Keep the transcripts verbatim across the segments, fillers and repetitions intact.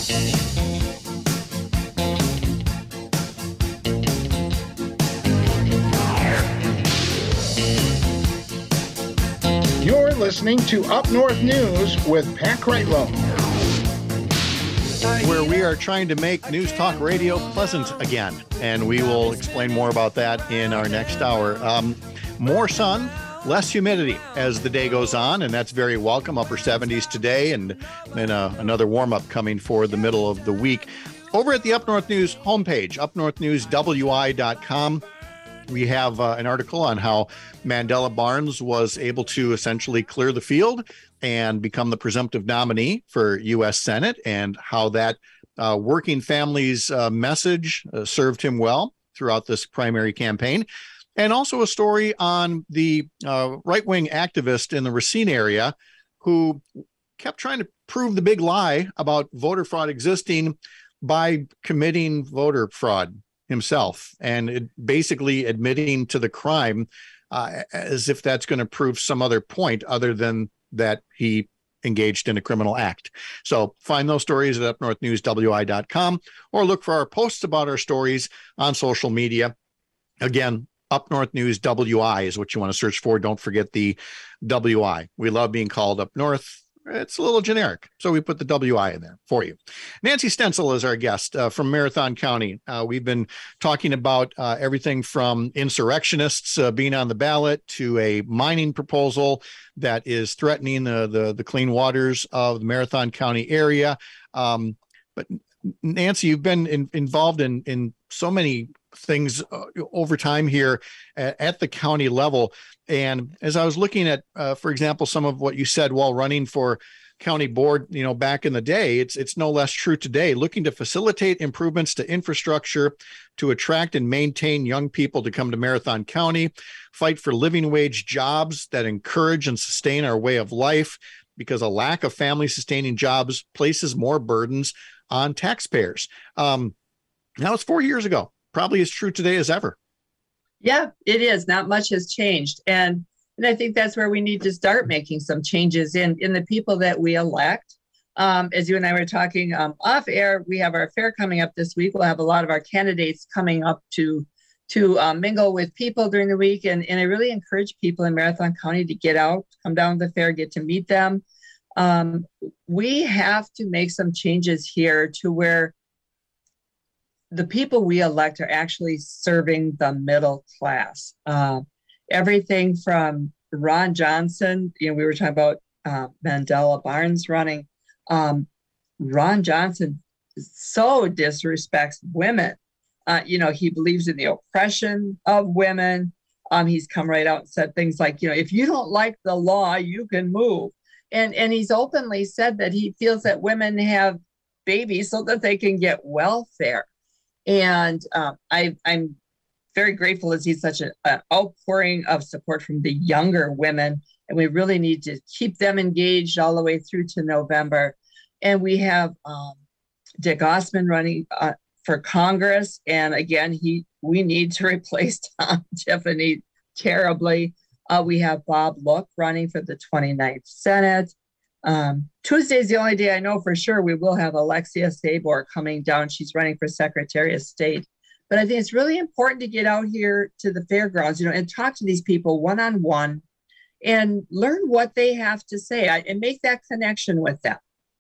You're listening to Up North News with Pat Kreitlow, where we are trying to make News Talk Radio pleasant again, and we will explain more about that in our next hour. Um, more sun, less humidity as the day goes on, and that's very welcome. Upper seventies today, and then uh, another warm-up coming for the middle of the week. Over at the Up North News homepage, up north news w i dot com, we have uh, an article on how Mandela Barnes was able to essentially clear the field and become the presumptive nominee for U S Senate, and how that uh, working families uh, message uh, served him well throughout this primary campaign. And also a story on the uh, right-wing activist in the Racine area who kept trying to prove the big lie about voter fraud existing by committing voter fraud himself, and it basically admitting to the crime uh, as if that's going to prove some other point other than that he engaged in a criminal act. So find those stories at up north news w i dot com, or look for our posts about our stories on social media. Again, Up North News W I is what you want to search for. Don't forget the W I. We love being called Up North. It's a little generic, so we put the W I in there for you. Nancy Stenzel is our guest uh, from Marathon County. Uh, we've been talking about uh, everything from insurrectionists uh, being on the ballot to a mining proposal that is threatening the the, the clean waters of the Marathon County area. Um, but Nancy, you've been in, involved in in so many things uh, over time here at, at the county level. And as I was looking at, uh, for example, some of what you said while running for county board, you know, back in the day, it's it's no less true today. Looking to facilitate improvements to infrastructure to attract and maintain young people to come to Marathon County, fight for living wage jobs that encourage and sustain our way of life, because a lack of family sustaining jobs places more burdens on taxpayers. Um, now it's four years ago, probably as true today as ever. Yeah, it is. Not much has changed. And and I think that's where we need to start making some changes in, in the people that we elect. Um, as you and I were talking um, off air, we have our fair coming up this week. We'll have a lot of our candidates coming up to to um, mingle with people during the week. And, and I really encourage people in Marathon County to get out, come down to the fair, get to meet them. Um, we have to make some changes here to where the people we elect are actually serving the middle class. Uh, everything from Ron Johnson, you know, we were talking about uh, Mandela Barnes running. Um, Ron Johnson so disrespects women. Uh, you know, he believes in the oppression of women. Um, he's come right out and said things like, you know, if you don't like the law, you can move. And, and he's openly said that he feels that women have babies so that they can get welfare. And um, I, I'm very grateful as he's such an outpouring of support from the younger women. And we really need to keep them engaged all the way through to November. And we have um, Dick Osman running uh, for Congress. And again, he we need to replace Tom Tiffany terribly. Uh, we have Bob Look running for the twenty-ninth Senate. Um, Tuesday is the only day I know for sure we will have Alexia Sabor coming down. She's running for Secretary of State. But I think it's really important to get out here to the fairgrounds, you know, and talk to these people one-on-one and learn what they have to say and make that connection with them.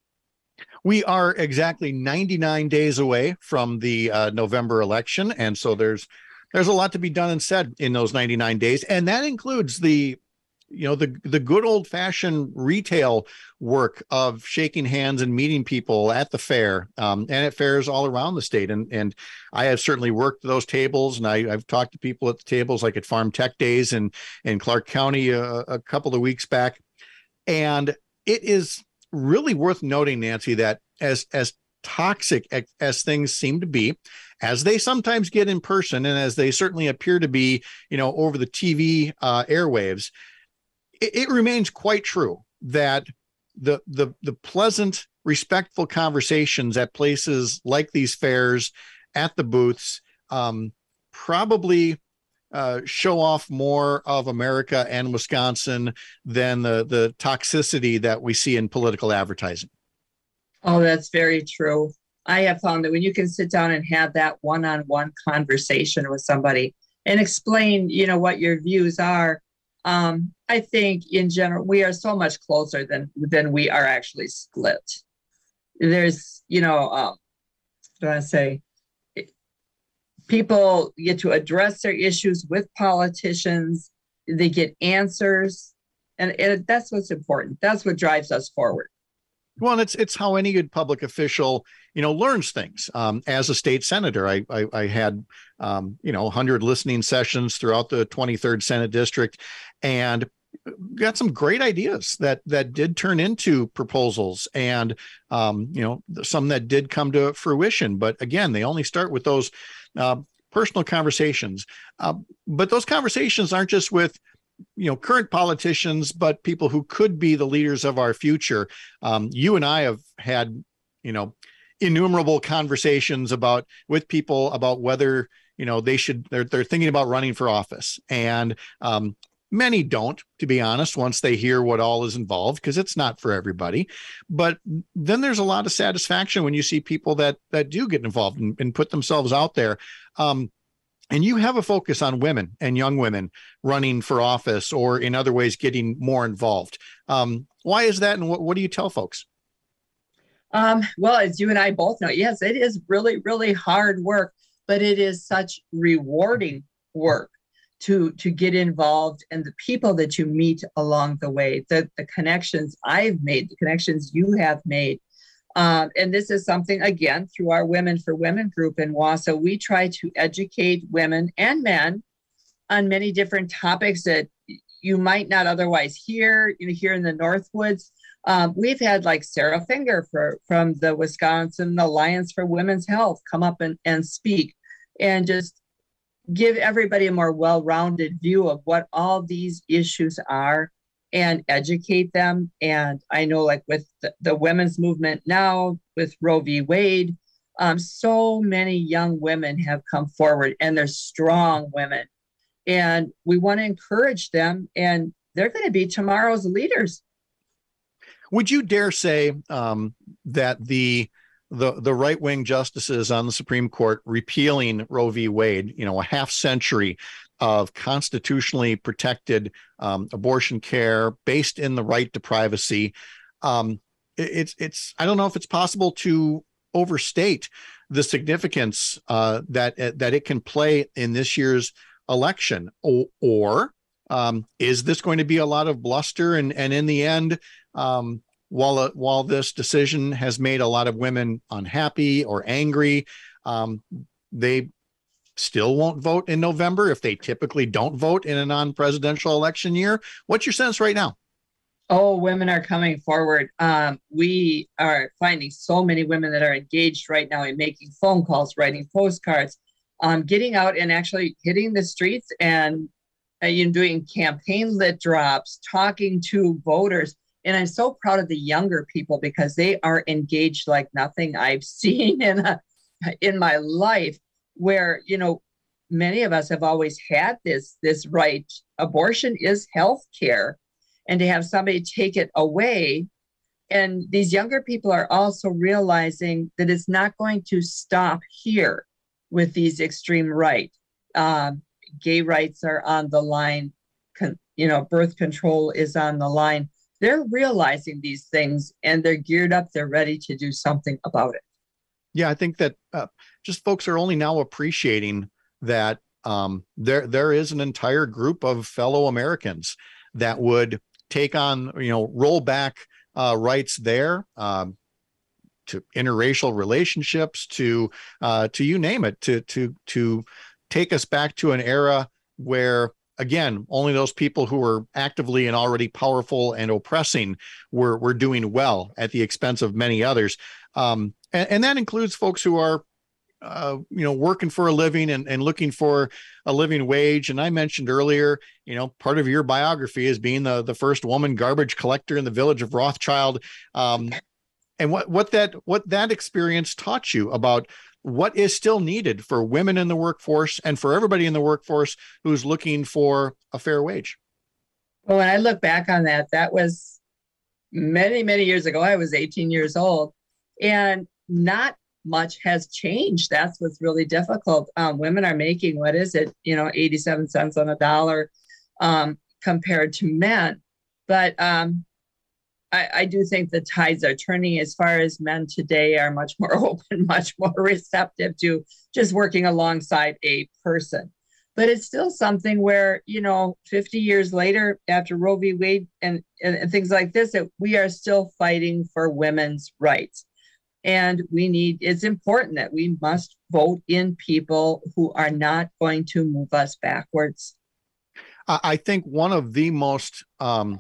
We are exactly ninety-nine days away from the uh, November election. And so there's there's a lot to be done and said in those ninety-nine days. And that includes the you know, the the good old fashioned retail work of shaking hands and meeting people at the fair um, and at fairs all around the state. And and I have certainly worked those tables, and I, I've talked to people at the tables like at Farm Tech Days in, in Clark County a, a couple of weeks back. And it is really worth noting, Nancy, that as as toxic as, as things seem to be, as they sometimes get in person, and as they certainly appear to be, you know, over the T V uh, airwaves, it remains quite true that the the the pleasant, respectful conversations at places like these fairs, at the booths, um, probably uh, show off more of America and Wisconsin than the the toxicity that we see in political advertising. Oh, that's very true. I have found that when you can sit down and have that one-on-one conversation with somebody and explain, you know, what your views are, um, I think in general we are so much closer than than we are actually split. There's, you know, um, what do I say? People get to address their issues with politicians. They get answers, and, and that's what's important. That's what drives us forward. Well, it's it's how any good public official, you know, learns things. Um, as a state senator, I I, I had um, you know one hundred listening sessions throughout the twenty-third Senate District, and got some great ideas that that did turn into proposals, and um, you know some that did come to fruition. But again, they only start with those uh, personal conversations. Uh, but those conversations aren't just with you know, current politicians, but people who could be the leaders of our future. Um, you and I have had, you know, innumerable conversations about with people about whether, you know, they should, they're, they're thinking about running for office. And um, many don't, to be honest, once they hear what all is involved, because it's not for everybody. But then there's a lot of satisfaction when you see people that, that do get involved and, and put themselves out there. Um, And you have a focus on women and young women running for office or in other ways getting more involved. Um, why is that? And what, what do you tell folks? Um, well, as you and I both know, yes, it is really, really hard work, but it is such rewarding work to, to get involved, and the people that you meet along the way, the, the connections I've made, the connections you have made. Um, and this is something, again, through our Women for Women group in Wausau, we try to educate women and men on many different topics that you might not otherwise hear. You know, here in the Northwoods, um, we've had like Sarah Finger for, from the Wisconsin Alliance for Women's Health come up and, and speak and just give everybody a more well-rounded view of what all these issues are and educate them. And I know, like with the, the women's movement now, with Roe v. Wade, um, so many young women have come forward, and they're strong women. And we want to encourage them, and they're going to be tomorrow's leaders. Would you dare say um, that the the the right-wing justices on the Supreme Court repealing Roe v. Wade, you know, a half century of constitutionally protected um, abortion care based in the right to privacy. Um, it, it's, it's, I don't know if it's possible to overstate the significance uh, that, uh, that it can play in this year's election. O- or um, is this going to be a lot of bluster? And, and in the end, um, while, uh, while this decision has made a lot of women unhappy or angry, um, they still won't vote in November if they typically don't vote in a non-presidential election year. What's your sense right now? Oh, women are coming forward. Um, we are finding so many women that are engaged right now in making phone calls, writing postcards, um, getting out and actually hitting the streets and uh, you know, doing campaign lit drops, talking to voters. And I'm so proud of the younger people because they are engaged like nothing I've seen in a, in my life. Where, you know, many of us have always had this, this right. Abortion is health care, and to have somebody take it away. And these younger people are also realizing that it's not going to stop here with these extreme right. Um, gay rights are on the line. Con- you know, birth control is on the line. They're realizing these things, and they're geared up. They're ready to do something about it. Yeah, I think that uh, just folks are only now appreciating that um, there there is an entire group of fellow Americans that would take on, you know, roll back uh, rights there um, to interracial relationships, to uh, to you name it, to to to take us back to an era where, again, only those people who were actively and already powerful and oppressing were were doing well at the expense of many others. Um, and, and that includes folks who are, uh, you know, working for a living and, and looking for a living wage. And I mentioned earlier, you know, part of your biography is being the, the first woman garbage collector in the village of Rothschild. Um, and what, what that what that experience taught you about what is still needed for women in the workforce and for everybody in the workforce who's looking for a fair wage. Well, when I look back on that, that was many, many years ago. I was eighteen years old. And not much has changed. That's what's really difficult. Um, women are making, what is it, you know, eighty-seven cents on a dollar um, compared to men. But um, I, I do think the tides are turning as far as men today are much more open, much more receptive to just working alongside a person. But it's still something where, you know, fifty years later, after Roe v. Wade and, and, and things like this, that we are still fighting for women's rights. And we need, it's important that we must vote in people who are not going to move us backwards. I think one of the most um,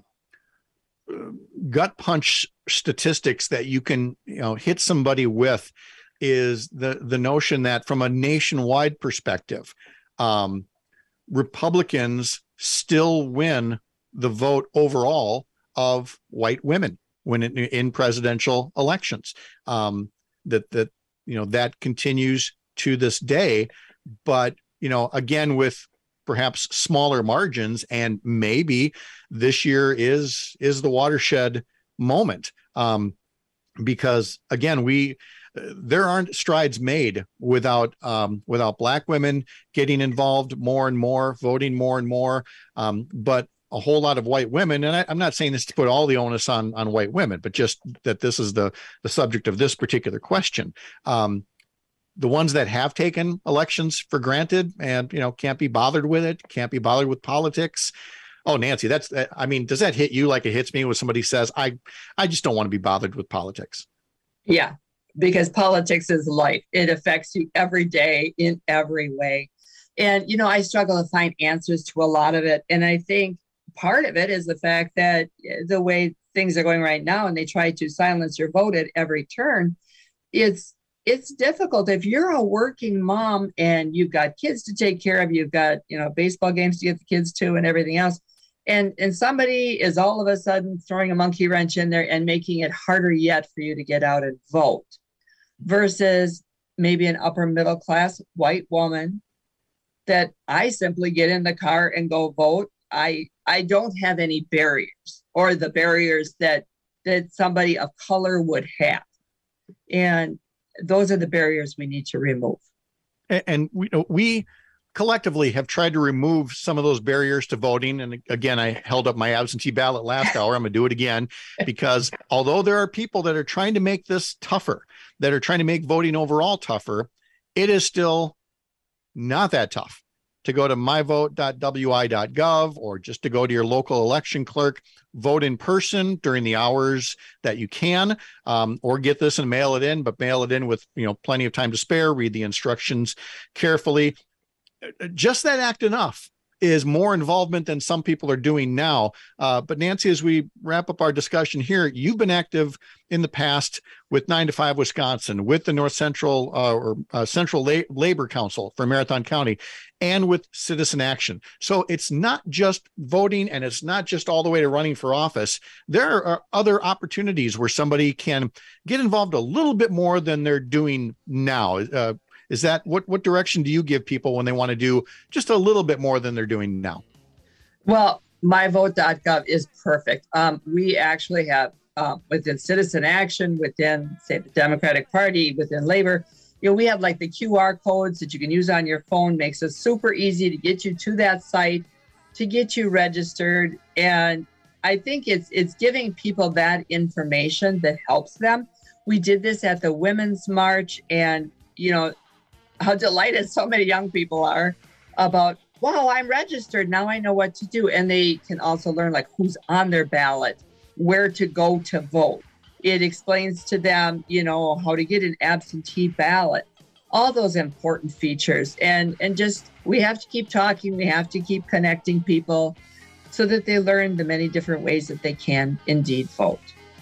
gut punch statistics that you can, you know, hit somebody with is the, the notion that from a nationwide perspective, um, Republicans still win the vote overall of white women when in, in presidential elections. Um, that that you know that continues to this day, but you know again with perhaps smaller margins, and maybe this year is is the watershed moment, um, because again we. There aren't strides made without um, without Black women getting involved more and more, voting more and more, um, but a whole lot of white women. And I, I'm not saying this to put all the onus on on white women, but just that this is the the subject of this particular question. Um, the ones that have taken elections for granted and you know can't be bothered with it, can't be bothered with politics. Oh, Nancy, that's I mean, does that hit you like it hits me when somebody says I I just don't want to be bothered with politics? Yeah. Because politics is life. It affects you every day in every way. And, you know, I struggle to find answers to a lot of it. And I think part of it is the fact that the way things are going right now, and they try to silence your vote at every turn, it's, it's difficult. If you're a working mom and you've got kids to take care of, you've got, you know, baseball games to get the kids to and everything else, And and somebody is all of a sudden throwing a monkey wrench in there and making it harder yet for you to get out and vote, versus maybe an upper middle class white woman that I simply get in the car and go vote. I I don't have any barriers, or the barriers that that somebody of color would have. And those are the barriers we need to remove. And, and we we collectively have tried to remove some of those barriers to voting. And again, I held up my absentee ballot last hour. I'm going to do it again, because although there are people that are trying to make this tougher, that are trying to make voting overall tougher, it is still not that tough to go to my vote dot w i dot gov or just to go to your local election clerk, vote in person during the hours that you can, um, or get this and mail it in, but mail it in with, you know, plenty of time to spare, read the instructions carefully. Just that act enough is more involvement than some people are doing now. Uh, but Nancy, as we wrap up our discussion here, you've been active in the past with nine to five Wisconsin, with the North Central uh, or uh, Central La- Labor Council for Marathon County, and with Citizen Action. So it's not just voting, and it's not just all the way to running for office. There are other opportunities where somebody can get involved a little bit more than they're doing now. Uh, Is that what, what direction do you give people when they want to do just a little bit more than they're doing now? Well, my vote dot gov is perfect. Um, we actually have um, within Citizen Action, within, say, the Democratic Party, within Labor, you know, we have like the Q R codes that you can use on your phone. Makes it super easy to get you to that site, to get you registered. And I think it's it's giving people that information that helps them. We did this at the Women's March, and, you know, how delighted so many young people are about, wow, I'm registered. Now I know what to do. And they can also learn like who's on their ballot, where to go to vote. It explains to them, you know, how to get an absentee ballot, all those important features. And, and just, we have to keep talking. We have to keep connecting people so that they learn the many different ways that they can indeed vote.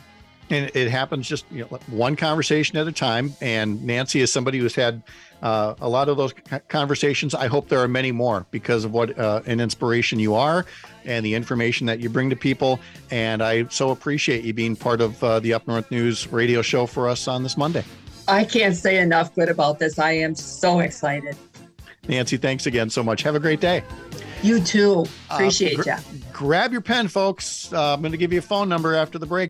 And it happens just, you know, one conversation at a time. And Nancy is somebody who's had uh, a lot of those conversations. I hope there are many more because of what uh, an inspiration you are and the information that you bring to people. And I so appreciate you being part of uh, the Up North News radio show for us on this Monday. I can't say enough good about this. I am so excited. Nancy, thanks again so much. Have a great day. You too. Appreciate uh, gr- you. Grab your pen, folks. Uh, I'm going to give you a phone number after the break.